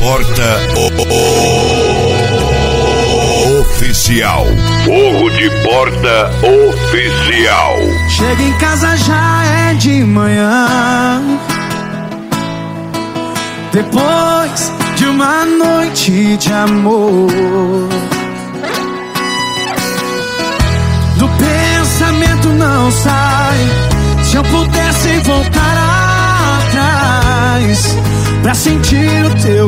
Porta Oficial. Fogo de Porta Oficial. Chega em casa, já é de manhã, depois de uma noite de amor. Do pensamento não sai. Se eu pudesse voltar atrás pra sentir o teu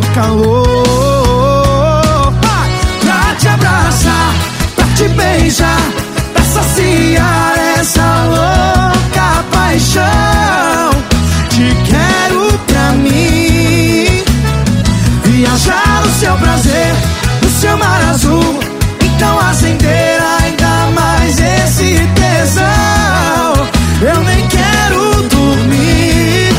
calor, pra te abraçar, pra te beijar, pra saciar essa louca paixão. Te quero pra mim, viajar no seu prazer, no seu mar azul. Então acender ainda mais esse tesão. Eu nem quero dormir,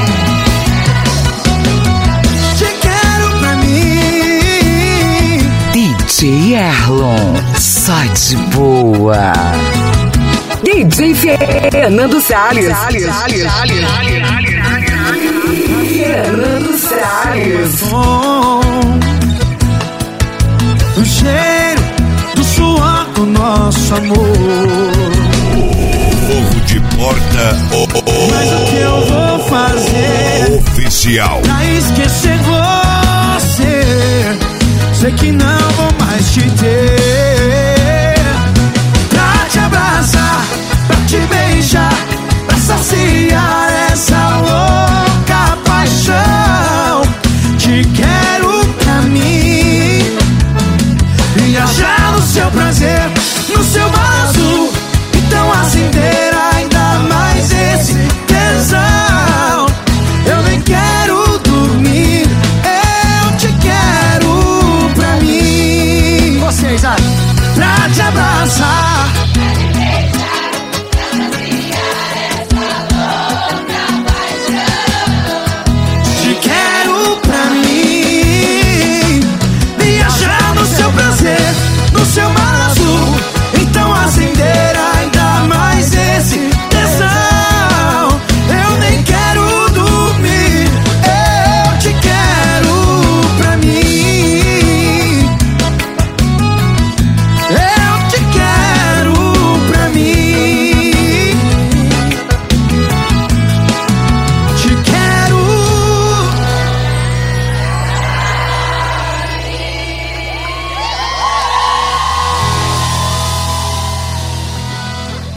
te quero pra mim. DJ Erlon, só de boa. DJ Fernando Salles. Fernando Salles. O cheiro do suor do nosso amor. Fogo de Porta Mas o que eu vou fazer Oficial. pra esquecer você? Sei que não vou mais te ter.